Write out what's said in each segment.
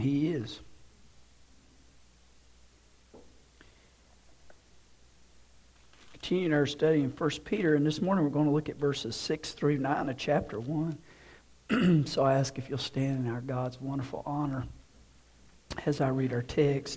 He is. Continuing our study in 1 Peter, and this morning we're going to look at verses 6 through 9 of chapter 1. So I ask if you'll stand in our God's wonderful honor as I read our text.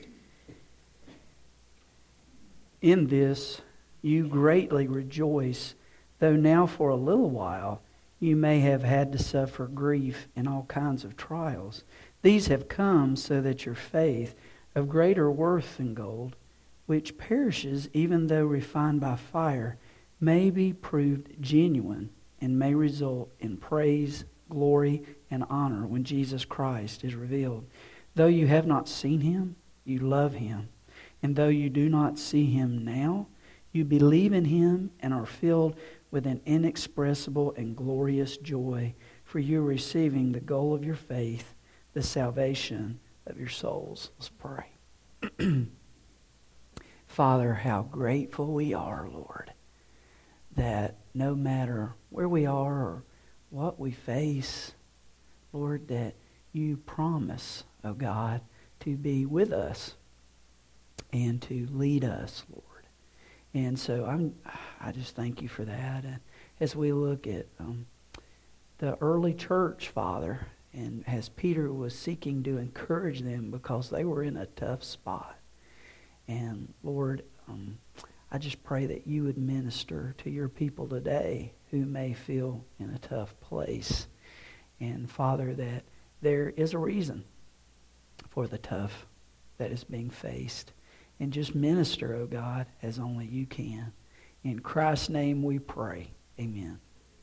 In this you greatly rejoice, though now for a little while you may have had to suffer grief in all kinds of trials. These have come so that your faith, of greater worth than gold, which perishes even though refined by fire, may be proved genuine and may result in praise, glory, and honor when Jesus Christ is revealed. Though you have not seen him, you love him. And though you do not see him now, you believe in him and are filled with an inexpressible and glorious joy, for you are receiving the goal of your faith, the salvation of your souls. Let's pray. Father, how grateful we are, Lord, that no matter where we are or what we face, Lord, that you promise, oh God, to be with us and to lead us, Lord. And so I just thank you for that. And as we look at the early church, Father, and as Peter was seeking to encourage them because they were in a tough spot. And Lord, I just pray that you would minister to your people today who may feel in a tough place. And Father, that there is a reason for the tough that is being faced. And just minister, oh God, as only you can. In Christ's name we pray. Amen.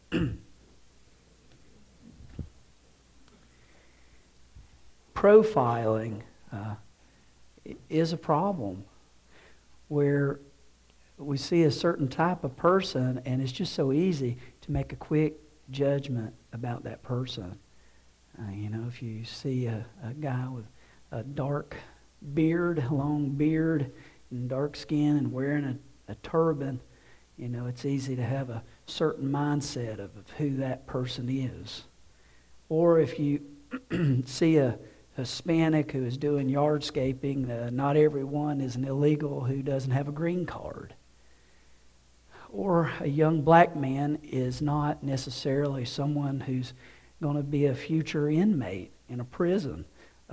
Profiling is a problem where we see a certain type of person and it's just so easy to make a quick judgment about that person. If you see a guy with a dark beard, long beard, and dark skin and wearing a turban, it's easy to have a certain mindset of who that person is. Or if you see a Hispanic who is doing yardscaping, not everyone is an illegal who doesn't have a green card. Or a young black man is not necessarily someone who's going to be a future inmate in a prison.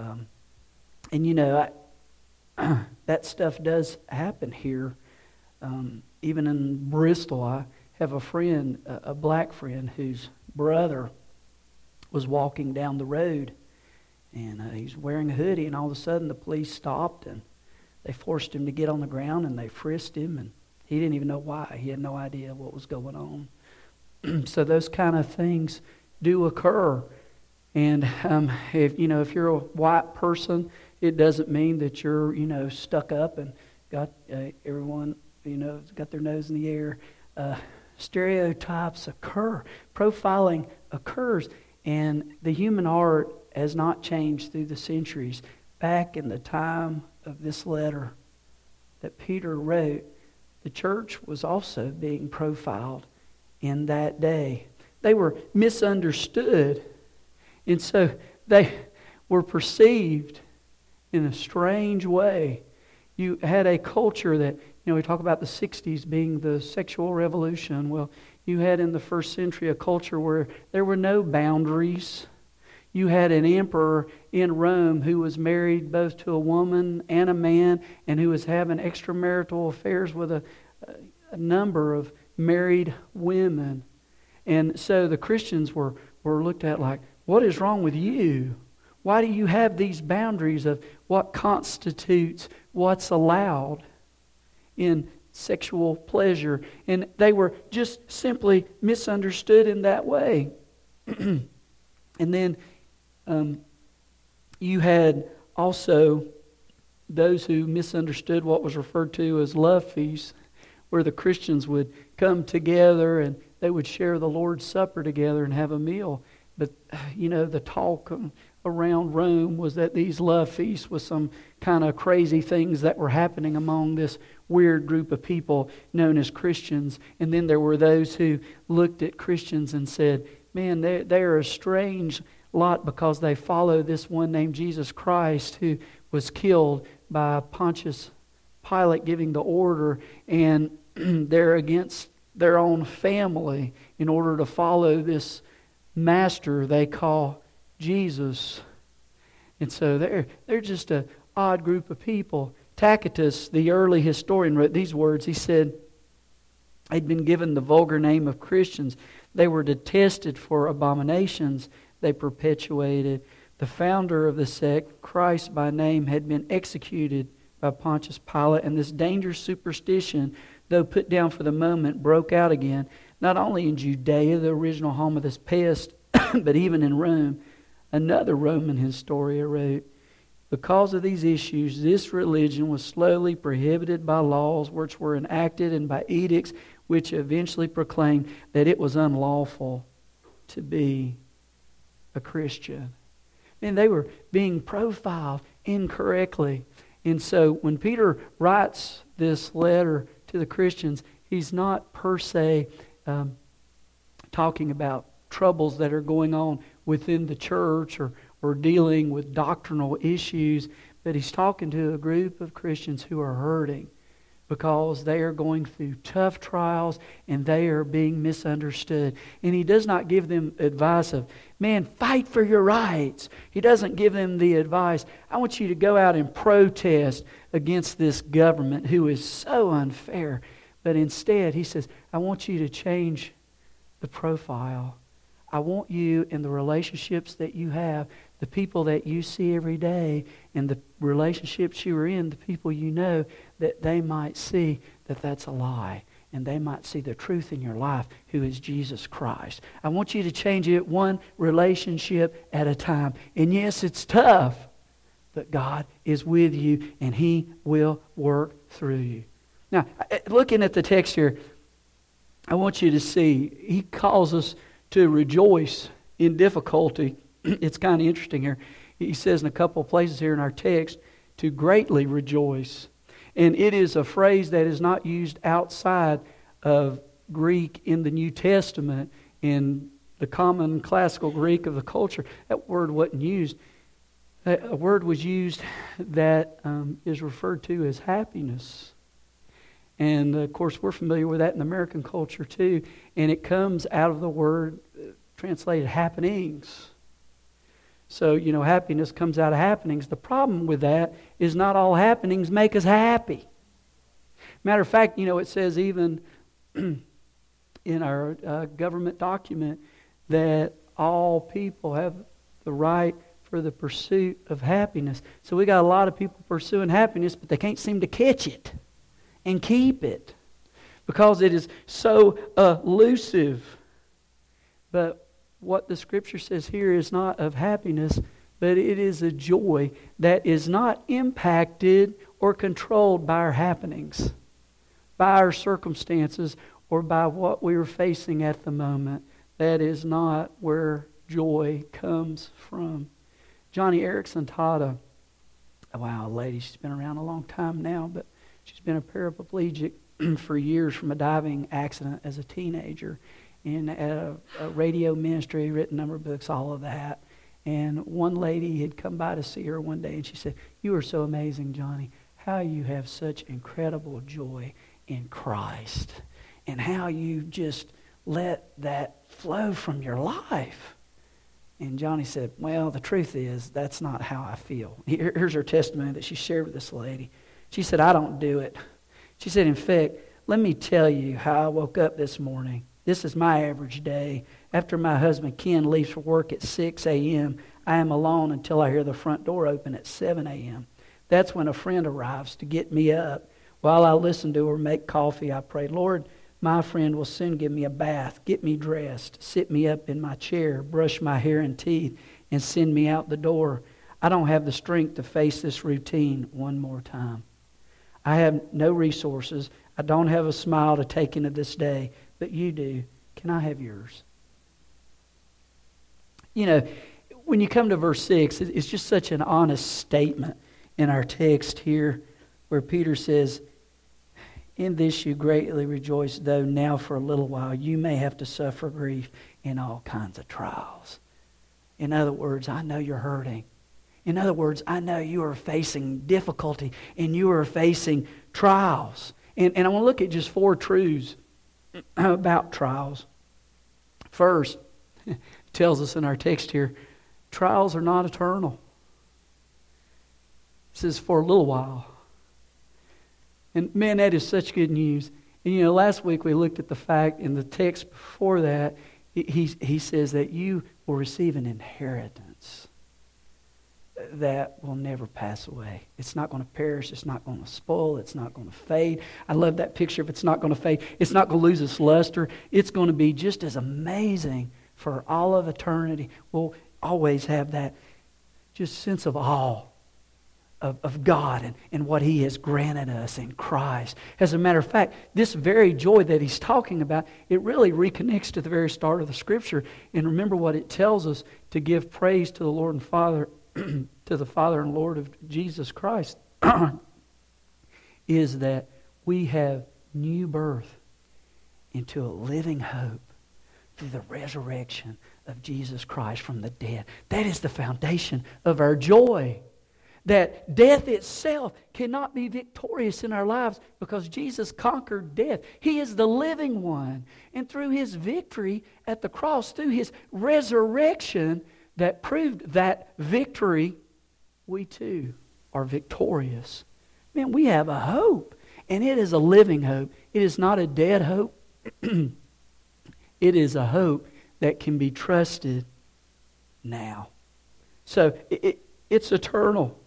That stuff does happen here. Even in Bristol, I have a friend, a black friend, whose brother was walking down the road. And he's wearing a hoodie, and all of a sudden the police stopped, and they forced him to get on the ground, and they frisked him, and he didn't even know why. He had no idea what was going on. So those kind of things do occur. And if you're a white person, it doesn't mean that you're stuck up and got everyone got their nose in the air. Stereotypes occur. Profiling occurs, and the human heart has not changed through the centuries. Back in the time of this letter that Peter wrote, the church was also being profiled in that day. They were misunderstood, and so they were perceived in a strange way. You had a culture that, we talk about the 60s being the sexual revolution. Well, you had in the first century a culture where there were no boundaries. You had an emperor in Rome who was married both to a woman and a man, and who was having extramarital affairs with a number of married women. And so the Christians were looked at like, what is wrong with you? Why do you have these boundaries of what constitutes what's allowed in sexual pleasure? And they were just simply misunderstood in that way. And then you had also those who misunderstood what was referred to as love feasts, where the Christians would come together and they would share the Lord's Supper together and have a meal. But, the talk around Rome was that these love feasts was some kind of crazy things that were happening among this weird group of people known as Christians. And then there were those who looked at Christians and said, man, they are a strange lot because they follow this one named Jesus Christ who was killed by Pontius Pilate giving the order, and they're against their own family in order to follow this master they call Jesus. And so they're just an odd group of people. Tacitus, the early historian, wrote these words. He said they'd been given the vulgar name of Christians. They were detested for abominations they perpetuated. The founder of the sect, Christ by name, had been executed by Pontius Pilate, and this dangerous superstition, though put down for the moment, broke out again, not only in Judea, the original home of this pest, but even in Rome. Another Roman historian wrote, because of these issues, this religion was slowly prohibited by laws which were enacted and by edicts which eventually proclaimed that it was unlawful to be a Christian. And they were being profiled incorrectly. And so when Peter writes this letter to the Christians, he's not per se talking about troubles that are going on within the church or dealing with doctrinal issues, but he's talking to a group of Christians who are hurting because they are going through tough trials and they are being misunderstood. And he does not give them advice of, man, fight for your rights. He doesn't give them the advice, I want you to go out and protest against this government who is so unfair. But instead, he says, I want you to change the profile. I want you in the relationships that you have, the people that you see every day, and the relationships you are in, the people you know, that they might see that that's a lie. And they might see the truth in your life, who is Jesus Christ. I want you to change it one relationship at a time. And yes, it's tough, but God is with you and He will work through you. Now, looking at the text here, I want you to see, He calls us to rejoice in difficulty. It's kind of interesting here. He says in a couple of places here in our text, to greatly rejoice. And it is a phrase that is not used outside of Greek in the New Testament, in the common classical Greek of the culture. That word wasn't used. A word was used that is referred to as happiness. And of course, we're familiar with that in American culture too. And it comes out of the word translated happenings. So, happiness comes out of happenings. The problem with that is not all happenings make us happy. Matter of fact, it says even in our government document that all people have the right for the pursuit of happiness. So we got a lot of people pursuing happiness, but they can't seem to catch it and keep it because it is so elusive. But what the Scripture says here is not of happiness, but it is a joy that is not impacted or controlled by our happenings, by our circumstances, or by what we are facing at the moment. That is not where joy comes from. Johnny Erickson taught a lady. She's been around a long time now, but she's been a paraplegic for years from a diving accident as a teenager. And at a radio ministry, written a number of books, all of that. And one lady had come by to see her one day, and she said, "You are so amazing, Johnny, how you have such incredible joy in Christ, and how you just let that flow from your life." And Johnny said, "Well, the truth is, that's not how I feel." Here's her testimony that she shared with this lady. She said, "I don't do it." She said, "In fact, let me tell you how I woke up this morning. This is my average day. After my husband Ken leaves for work at 6 a.m., I am alone until I hear the front door open at 7 a.m. That's when a friend arrives to get me up. While I listen to her make coffee, I pray, Lord, my friend will soon give me a bath, get me dressed, sit me up in my chair, brush my hair and teeth, and send me out the door. I don't have the strength to face this routine one more time. I have no resources. I don't have a smile to take into this day, but you do. Can I have yours?" When you come to verse 6, it's just such an honest statement in our text here where Peter says, "In this you greatly rejoice, though now for a little while you may have to suffer grief in all kinds of trials." In other words, I know you're hurting. In other words, I know you are facing difficulty and you are facing trials. And I want to look at just 4 truths about trials. First, it tells us in our text here, trials are not eternal. It says for a little while. And man, that is such good news. And last week we looked at the fact in the text before that, he says that you will receive an inheritance that will never pass away. It's not going to perish. It's not going to spoil. It's not going to fade. I love that picture of it's not going to fade. It's not going to lose its luster. It's going to be just as amazing for all of eternity. We'll always have that just sense of awe of God and what He has granted us in Christ. As a matter of fact, this very joy that he's talking about, it really reconnects to the very start of the Scripture. And remember what it tells us to give praise to the Lord and Father, to the Father and Lord of Jesus Christ, is that we have new birth into a living hope through the resurrection of Jesus Christ from the dead. That is the foundation of our joy. That death itself cannot be victorious in our lives because Jesus conquered death. He is the living one. And through His victory at the cross, through His resurrection that proved that victory, we too are victorious. Man, we have a hope. And it is a living hope. It is not a dead hope. It is a hope that can be trusted now. So it's eternal.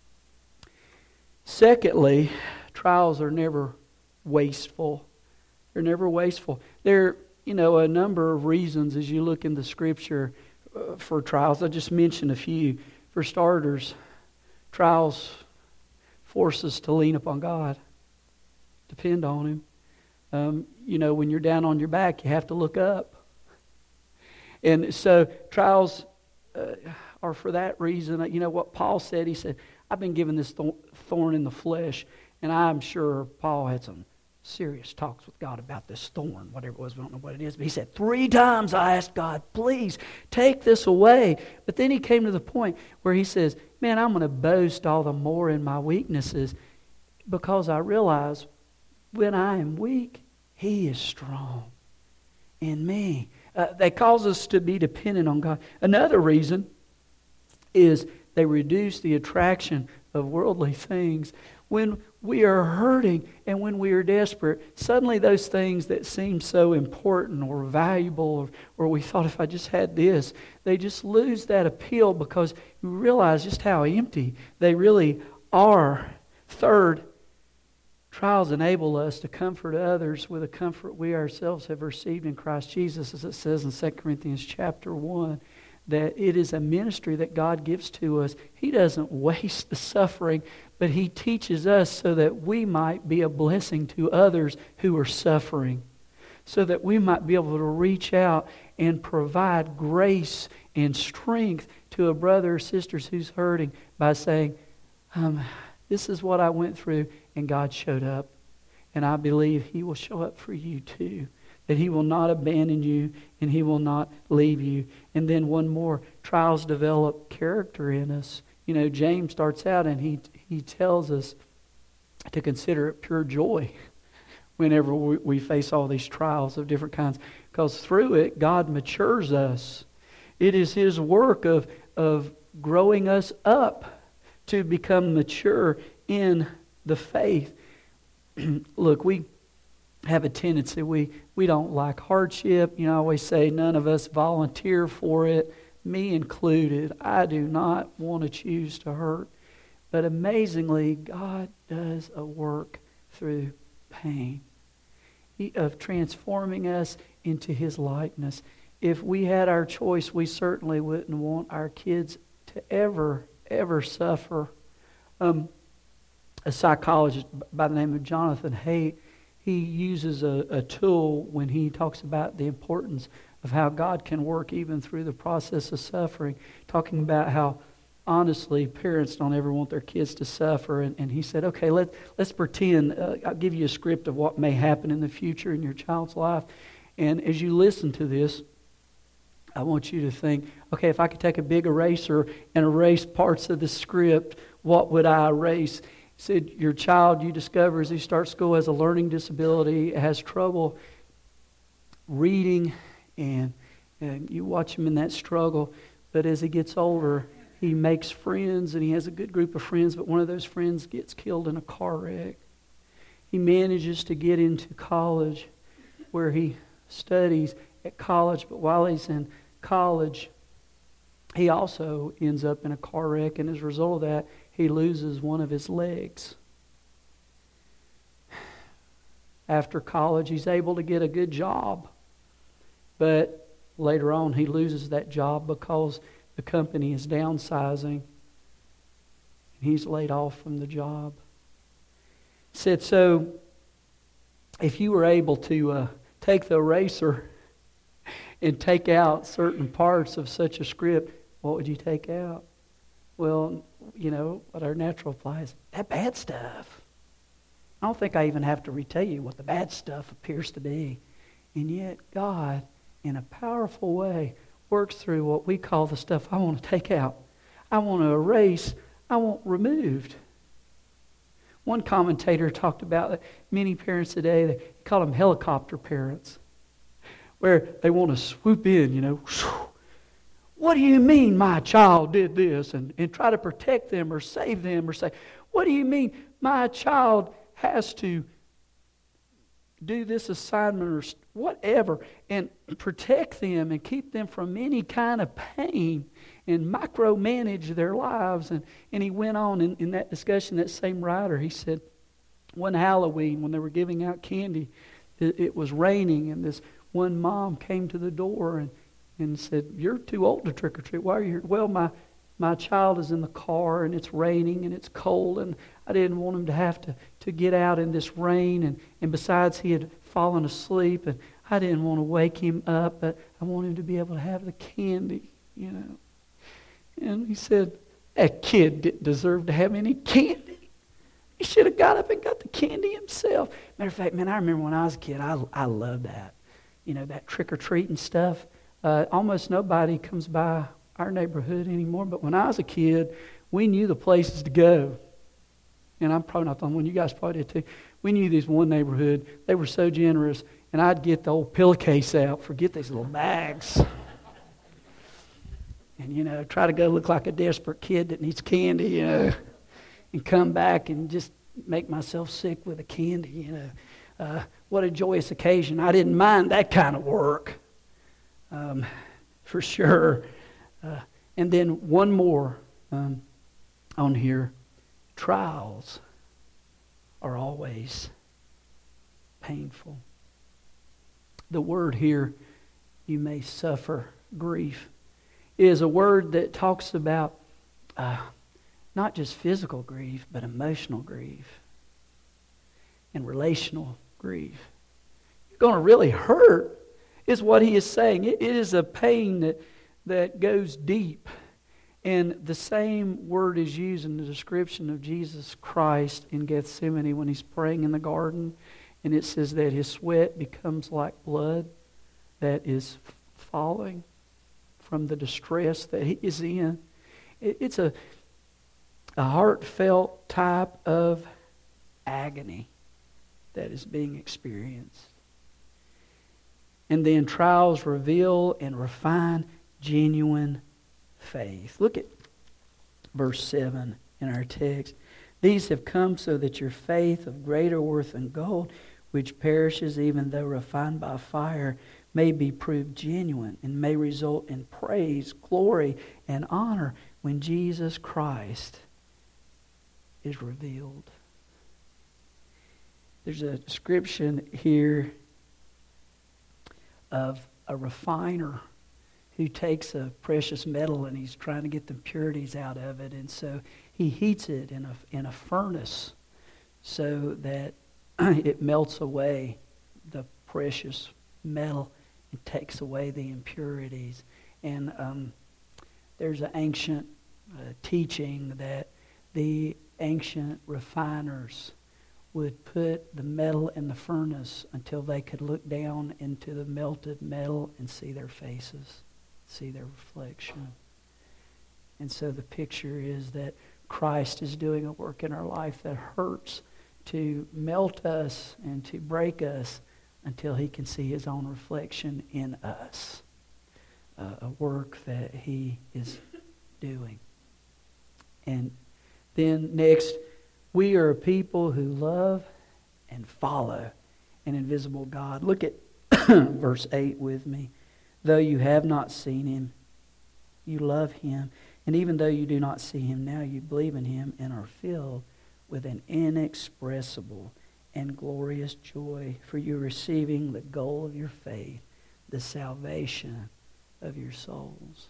Secondly, trials are never wasteful. They're never wasteful. There are a number of reasons as you look in the Scripture for trials. I'll just mention a few. For starters, trials force us to lean upon God. Depend on Him. When you're down on your back, you have to look up. And so trials are for that reason. What Paul said, he said, I've been given this thorn in the flesh, and I'm sure Paul had some serious talks with God about this thorn, whatever it was, we don't know what it is. But he said, 3 times I asked God, please take this away. But then he came to the point where he says, man, I'm going to boast all the more in my weaknesses because I realize when I am weak, He is strong in me. They cause us to be dependent on God. Another reason is they reduce the attraction of worldly things. When we are hurting and when we are desperate, suddenly those things that seem so important or valuable or we thought if I just had this, they just lose that appeal because you realize just how empty they really are. Third, trials enable us to comfort others with a comfort we ourselves have received in Christ Jesus, as it says in 2 Corinthians chapter 1. That it is a ministry that God gives to us. He doesn't waste the suffering, but He teaches us so that we might be a blessing to others who are suffering. So that we might be able to reach out and provide grace and strength to a brother or sister who's hurting by saying, this is what I went through and God showed up. And I believe He will show up for you too. That He will not abandon you and He will not leave you. And then one more, trials develop character in us. James starts out and he tells us to consider it pure joy whenever we face all these trials of different kinds. Because through it, God matures us. It is His work of growing us up to become mature in the faith. Look, we have a tendency, we don't like hardship. I always say none of us volunteer for it, me included. I do not want to choose to hurt. But amazingly, God does a work through pain of transforming us into His likeness. If we had our choice, we certainly wouldn't want our kids to ever suffer. A psychologist by the name of Jonathan Haidt, he uses a tool when he talks about the importance of how God can work even through the process of suffering, talking about how honestly parents don't ever want their kids to suffer. And he said, okay, let's pretend, I'll give you a script of what may happen in the future in your child's life. And as you listen to this, I want you to think, okay, if I could take a big eraser and erase parts of the script, what would I erase? He said, your child, you discover as he starts school, has a learning disability, has trouble reading, and you watch him in that struggle. But as he gets older, he makes friends, and he has a good group of friends, but one of those friends gets killed in a car wreck. He manages to get into college where he studies at college, but while he's in college, he also ends up in a car wreck, and as a result of that, he loses one of his legs. After college, he's able to get a good job, but later on, he loses that job because the company is downsizing, and he's laid off from the job. He said, so if you were able to take the eraser and take out certain parts of such a script, what would you take out? Well, what our natural applies, that bad stuff. I don't think I even have to retell you what the bad stuff appears to be. And yet God, in a powerful way, works through what we call the stuff I want to take out. I want to erase. I want removed. One commentator talked about that many parents today, they call them helicopter parents, where they want to swoop in, What do you mean my child did this? And try to protect them or save them, or say, what do you mean my child has to do this assignment or whatever, and protect them and keep them from any kind of pain and micromanage their lives. And he went on in that discussion, that same writer, he said, one Halloween when they were giving out candy, it was raining, and this one mom came to the door and said, you're too old to trick or treat. Why are you here? Well, my child is in the car, and it's raining, and it's cold, and I didn't want him to have to get out in this rain. And besides, he had fallen asleep, and I didn't want to wake him up, but I want him to be able to have the candy, And he said, that kid didn't deserve to have any candy. He should have got up and got the candy himself. Matter of fact, man, I remember when I was a kid, I loved that. That trick-or-treating stuff. Almost nobody comes by our neighborhood anymore, but when I was a kid, we knew the places to go. And I'm probably not the only one, you guys probably did too. We knew this one neighborhood, they were so generous, and I'd get the old pillowcase out, forget these little bags. And, try to go look like a desperate kid that needs candy, and come back and just make myself sick with the candy, What a joyous occasion. I didn't mind that kind of work, for sure. And then one more on here. Trials are always painful. The word here, you may suffer grief, is a word that talks about not just physical grief, but emotional grief and relational grief. You're going to really hurt, is what he is saying. It is a pain that goes deep. And the same word is used in the description of Jesus Christ in Gethsemane when he's praying in the garden. And it says that his sweat becomes like blood that is falling from the distress that he is in. It's a heartfelt type of agony that is being experienced. And then trials reveal and refine genuine faith. Look at verse 7 in our text. These have come so that your faith of greater worth than gold, which perishes even though refined by fire, may be proved genuine and may result in praise, glory, and honor when Jesus Christ is revealed. There's a description here of a refiner who takes a precious metal and he's trying to get the impurities out of it, and so he heats it in a furnace so that it melts away the precious metal and takes away the impurities. And there's an ancient teaching that the ancient refiners would put the metal in the furnace until they could look down into the melted metal and see their faces. see their reflection. And so the picture is that Christ is doing a work in our life that hurts to melt us and to break us until he can see his own reflection in us. A work that he is doing. And then next, we are a people who love and follow an invisible God. Look at verse 8 with me. Though you have not seen him, you love him. And even though you do not see him now, you believe in him and are filled with an inexpressible and glorious joy, for you are receiving the goal of your faith, the salvation of your souls.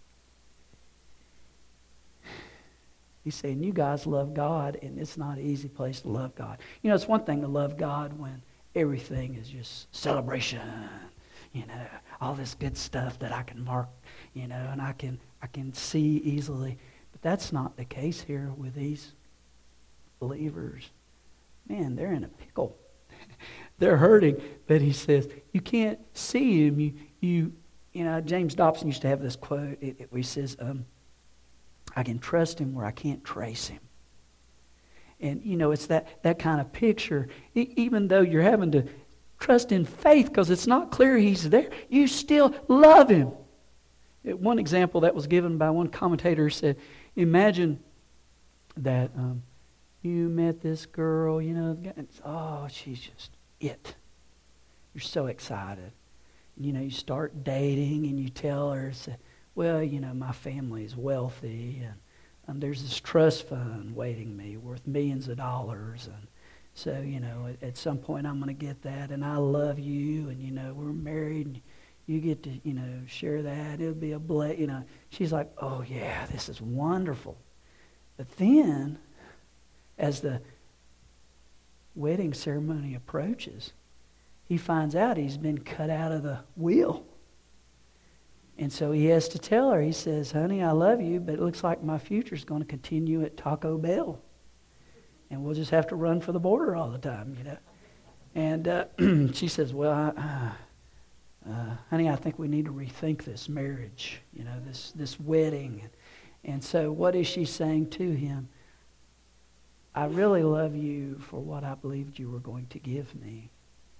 He's saying, you guys love God, and it's not an easy place to love God. You know, it's one thing to love God when everything is just celebration, you know, all this good stuff that I can mark, you know, and I can see easily. But that's not the case here with these believers. Man, they're in a pickle. They're hurting. But he says, you can't see him. You know, James Dobson used to have this quote where he says, I can trust him where I can't trace him. And, you know, it's that kind of picture. Even though you're having to trust in faith because it's not clear he's there, you still love him. One example that was given by one commentator said, imagine that you met this girl, you know, and she's just it. You're so excited. You know, you start dating and you tell her, say, well, you know, my family is wealthy and there's this trust fund waiting me worth millions of dollars. And so, you know, at some point I'm going to get that, and I love you, and, you know, we're married, and you get to, you know, share that. It'll be a blessing. You know, she's like, oh, yeah, this is wonderful. But then, as the wedding ceremony approaches, he finds out he's been cut out of the will. And so he has to tell her, he says, honey, I love you, but it looks like my future's going to continue at Taco Bell. And we'll just have to run for the border all the time, you know. And she says, well, honey, I think we need to rethink this marriage, you know, this wedding. And so what is she saying to him? I really love you for what I believed you were going to give me.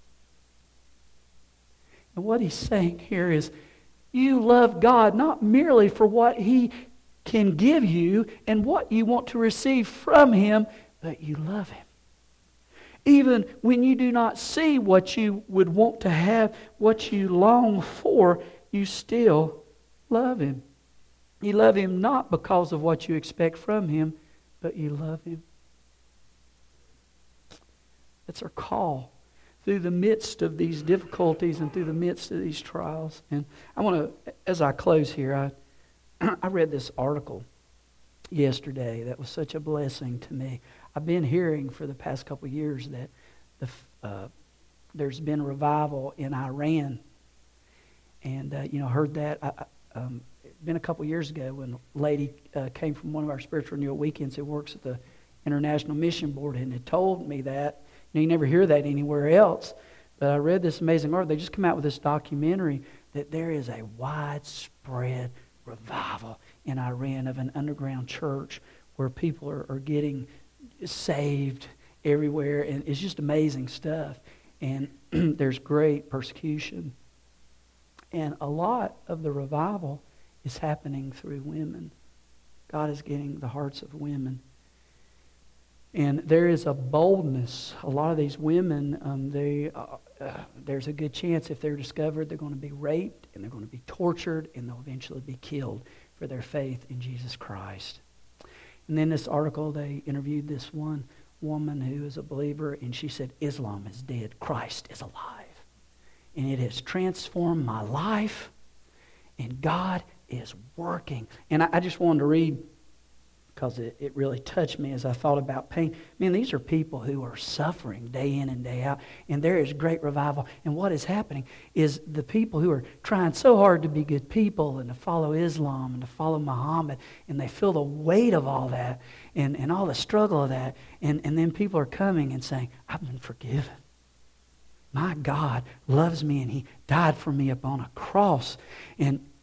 And what he's saying here is, you love God not merely for what he can give you and what you want to receive from him, but you love him. Even when you do not see what you would want to have, what you long for, you still love him. You love him not because of what you expect from him, but you love him. That's our call through the midst of these difficulties and through the midst of these trials. And I want to, as I close here, I read this article yesterday that was such a blessing to me. I've been hearing for the past couple of years that there's been revival in Iran. And, heard that. It's been a couple of years ago when a lady came from one of our spiritual renewal weekends who works at the International Mission Board and had told me that. You never hear that anywhere else. But I read this amazing article. They just come out with this documentary that there is a widespread revival in Iran of an underground church where people are getting saved everywhere. And it's just amazing stuff. And there's great persecution. And a lot of the revival is happening through women. God is getting the hearts of women. And there is a boldness. A lot of these women, there's a good chance if they're discovered, they're going to be raped and they're going to be tortured and they'll eventually be killed for their faith in Jesus Christ. And then this article, they interviewed this one woman who is a believer, and she said, Islam is dead. Christ is alive. And it has transformed my life, and God is working. And I just wanted to read, because it really touched me as I thought about pain. Man, these are people who are suffering day in and day out, and there is great revival. And what is happening is the people who are trying so hard to be good people and to follow Islam and to follow Muhammad, and they feel the weight of all that and all the struggle of that, and then people are coming and saying, I've been forgiven. My God loves me, and He died for me upon a cross. And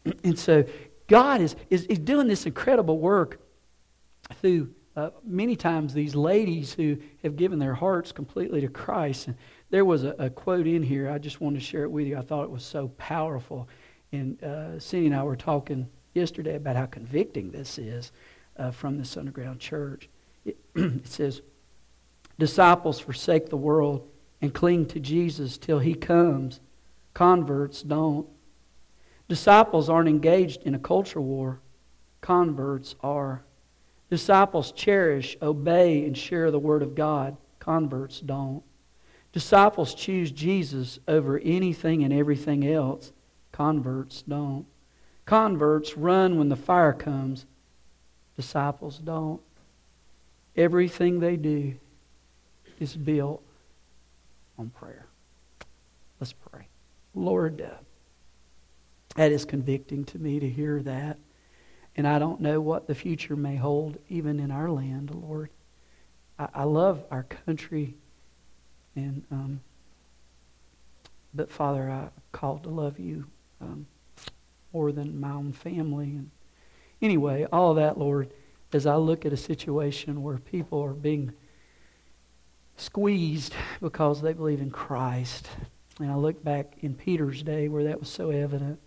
And so God is doing this incredible work through many times these ladies who have given their hearts completely to Christ. And there was a quote in here. I just wanted to share it with you. I thought it was so powerful. And Cindy and I were talking yesterday about how convicting this is from this underground church. It says, disciples forsake the world and cling to Jesus till He comes. Converts don't. Disciples aren't engaged in a culture war. Converts are. Disciples cherish, obey, and share the Word of God. Converts don't. Disciples choose Jesus over anything and everything else. Converts don't. Converts run when the fire comes. Disciples don't. Everything they do is built on prayer. Let's pray. Lord, that is convicting to me to hear that. And I don't know what the future may hold, even in our land, Lord. I love our country, and but Father, I'm called to love You more than my own family. And anyway, all of that, Lord, as I look at a situation where people are being squeezed because they believe in Christ, and I look back in Peter's day where that was so evident.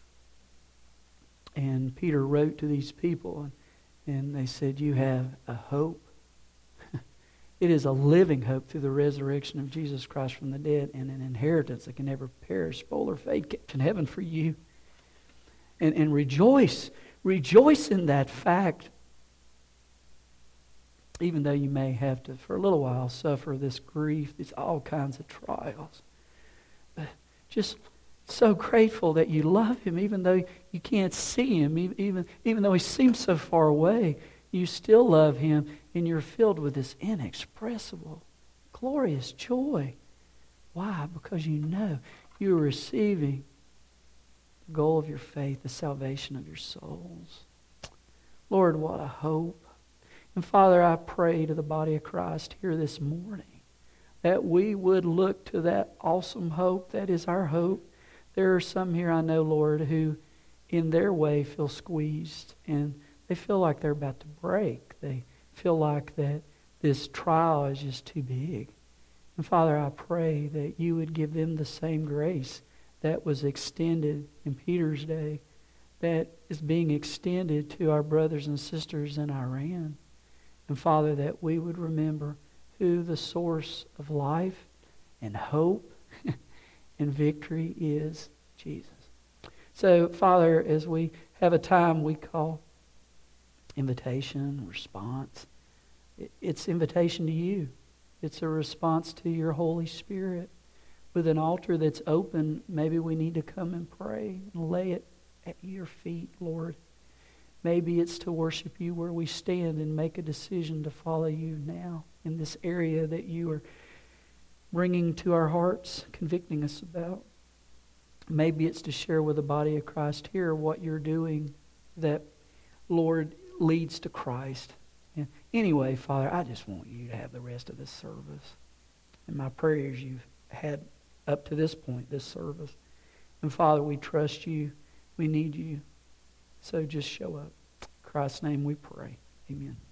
And Peter wrote to these people, and they said, you have a hope. It is a living hope through the resurrection of Jesus Christ from the dead, and an inheritance that can never perish, spoil or fade, kept in heaven for you. And rejoice. Rejoice in that fact. Even though you may have to, for a little while, suffer this grief, these all kinds of trials. But just so grateful that you love Him, even though you can't see Him, even though He seems so far away, you still love Him, and you're filled with this inexpressible, glorious joy. Why? Because you know you're receiving the goal of your faith, the salvation of your souls. Lord, what a hope. And Father, I pray to the body of Christ here this morning that we would look to that awesome hope that is our hope. There are some here I know, Lord, who in their way feel squeezed and they feel like they're about to break. They feel like that this trial is just too big. And Father, I pray that you would give them the same grace that was extended in Peter's day, that is being extended to our brothers and sisters in Iran. And Father, that we would remember who the source of life and hope and victory is, Jesus. So, Father, as we have a time we call invitation, response, it's invitation to you. It's a response to your Holy Spirit. With an altar that's open, maybe we need to come and pray and lay it at your feet, Lord. Maybe it's to worship you where we stand and make a decision to follow you now in this area that you are bringing to our hearts, convicting us about. Maybe it's to share with the body of Christ here what you're doing that, Lord, leads to Christ. And anyway, Father, I just want you to have the rest of this service. And my prayers you've had up to this point, this service. And Father, we trust you. We need you. So just show up. In Christ's name we pray. Amen.